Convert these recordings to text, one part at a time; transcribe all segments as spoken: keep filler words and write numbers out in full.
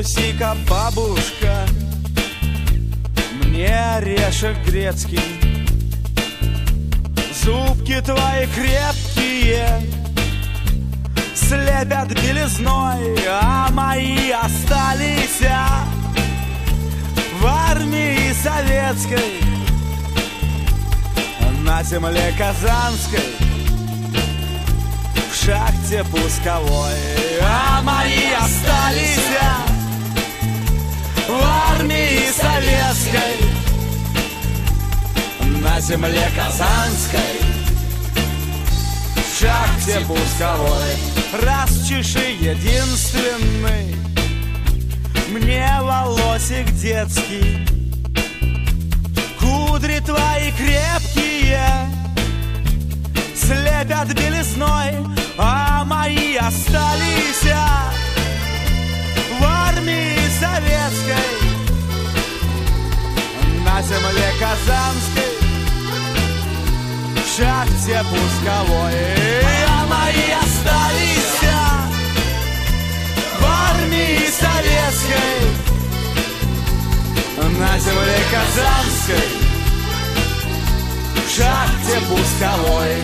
Закуси-ка, бабушка, мне орешек грецкий. Зубки твои крепкие слепят белизной, а мои остались в армии советской, на земле казанской, в шахте пусковой. А мои остались в армии советской, на земле казанской, в шахте пусковой. Расчеши единственный мне волосик детский, кудри твои крепкие слепят белизной, а мои остались в армии советской, на земле казанской, в шахте пусковой. А мои остались в армии советской, на земле казанской, в шахте пусковой.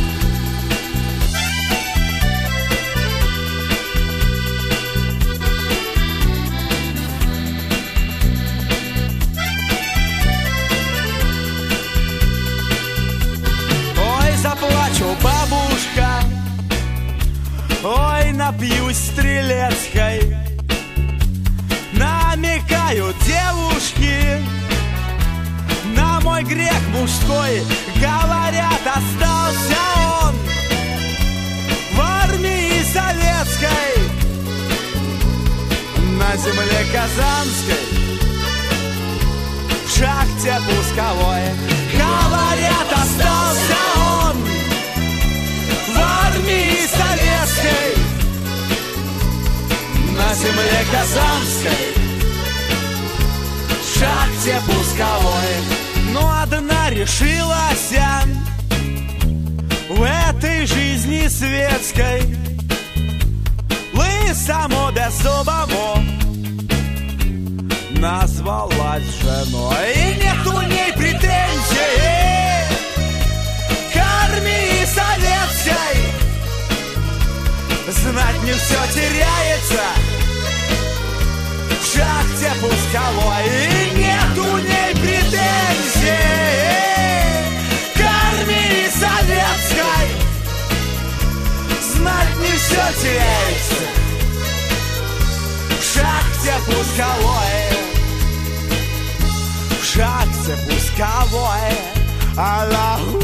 Заплачу, бабушка, ой, напьюсь стрелецкой. Намекают девушки на мой грех мужской. Говорят, остался он в армии советской, на земле казанской, в шахте пусковой. Говорят, остался он в армии советской, на земле казанской, в шахте пусковой. Но одна решилась в этой жизни светской, лысому беззубому назвалась женой. И нет у ней претензий к армии советской, знать не все теряется в шахте пусковой. И нет у ней претензий к армии советской, знать не все теряется в шахте пусковой, в шахте пусковой. Аллаху